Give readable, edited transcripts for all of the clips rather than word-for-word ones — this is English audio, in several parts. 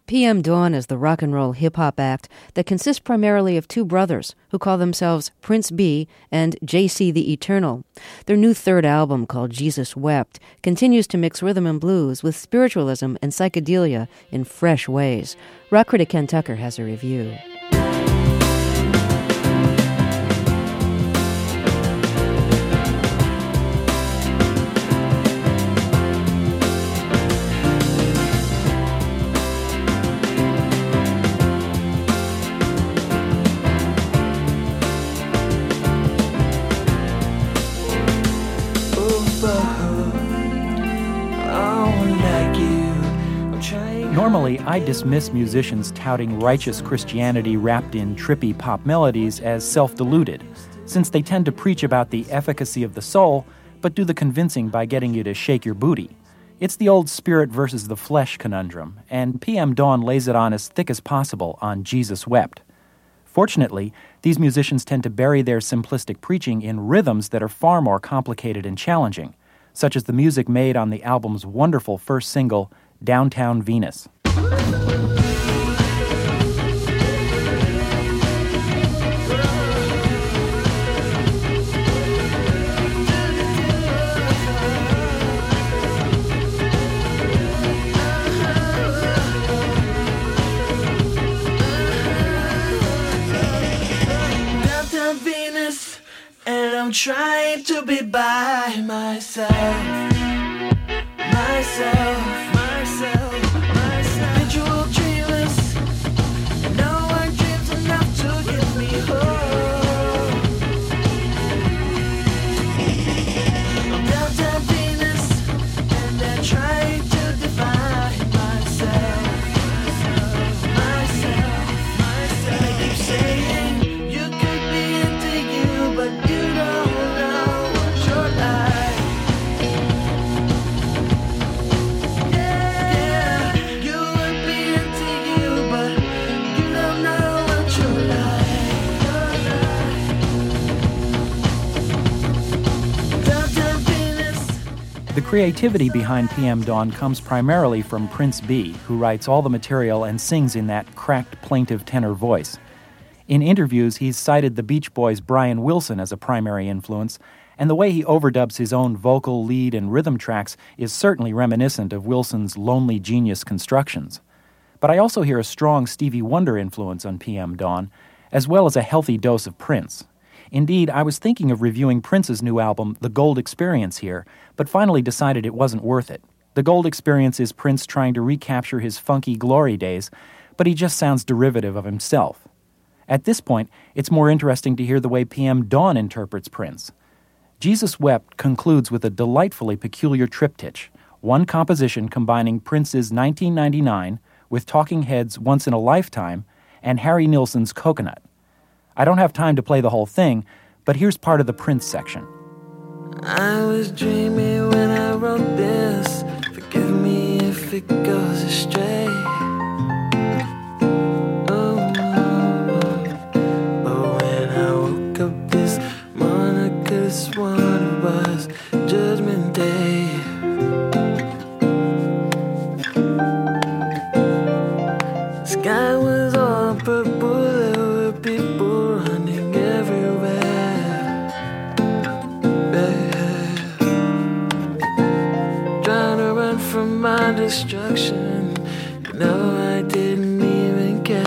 PM Dawn is the rock and roll hip-hop act that consists primarily of two brothers who call themselves Prince B and JC the Eternal. Their new third album, called Jesus Wept, continues to mix rhythm and blues with spiritualism and psychedelia in fresh ways. Rock critic Ken Tucker has a review. Normally, I dismiss musicians touting righteous Christianity wrapped in trippy pop melodies as self-deluded, since they tend to preach about the efficacy of the soul, but do the convincing by getting you to shake your booty. It's the old spirit versus the flesh conundrum, and PM Dawn lays it on as thick as possible on Jesus Wept. Fortunately, these musicians tend to bury their simplistic preaching in rhythms that are far more complicated and challenging, such as the music made on the album's wonderful first single, Downtown Venus. Downtown Venus, and I'm trying to be by myself. Visual dreamers, no one dreams enough to get me home. I'm downtown Venus, and I'm trying to define myself. They keep saying you could be into you, but you don't know what you're like. The creativity behind PM Dawn comes primarily from Prince B, who writes all the material and sings in that cracked, plaintive tenor voice. In interviews, he's cited the Beach Boys' Brian Wilson as a primary influence, and the way he overdubs his own vocal, lead, and rhythm tracks is certainly reminiscent of Wilson's Lonely Genius constructions. But I also hear a strong Stevie Wonder influence on PM Dawn, as well as a healthy dose of Prince. Indeed, I was thinking of reviewing Prince's new album, The Gold Experience, here, but finally decided it wasn't worth it. The Gold Experience is Prince trying to recapture his funky glory days, but he just sounds derivative of himself. At this point, it's more interesting to hear the way PM Dawn interprets Prince. Jesus Wept concludes with a delightfully peculiar triptych, one composition combining Prince's 1999 with Talking Heads' Once in a Lifetime and Harry Nilsson's Coconut. I don't have time to play the whole thing, but here's part of the Prince section. I was dreaming when I wrote this. Forgive me if it goes astray. But when I woke up this morning, I could've sworn it was Judgment Day. The sky was all purple. There were people running everywhere. Trying to run from my destruction. You know I didn't even care.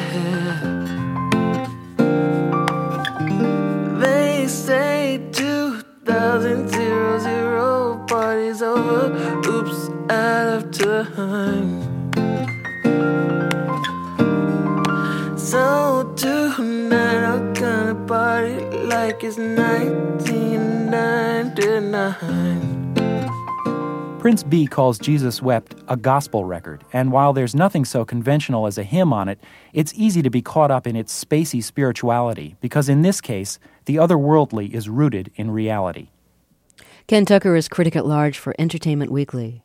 They say 2000 party's over. Oops, out of time. So tonight I'm gonna party like it's 1999. Prince B calls Jesus Wept a gospel record, and while there's nothing so conventional as a hymn on it, it's easy to be caught up in its spacey spirituality, because in this case, the otherworldly is rooted in reality. Ken Tucker is critic at large for Entertainment Weekly.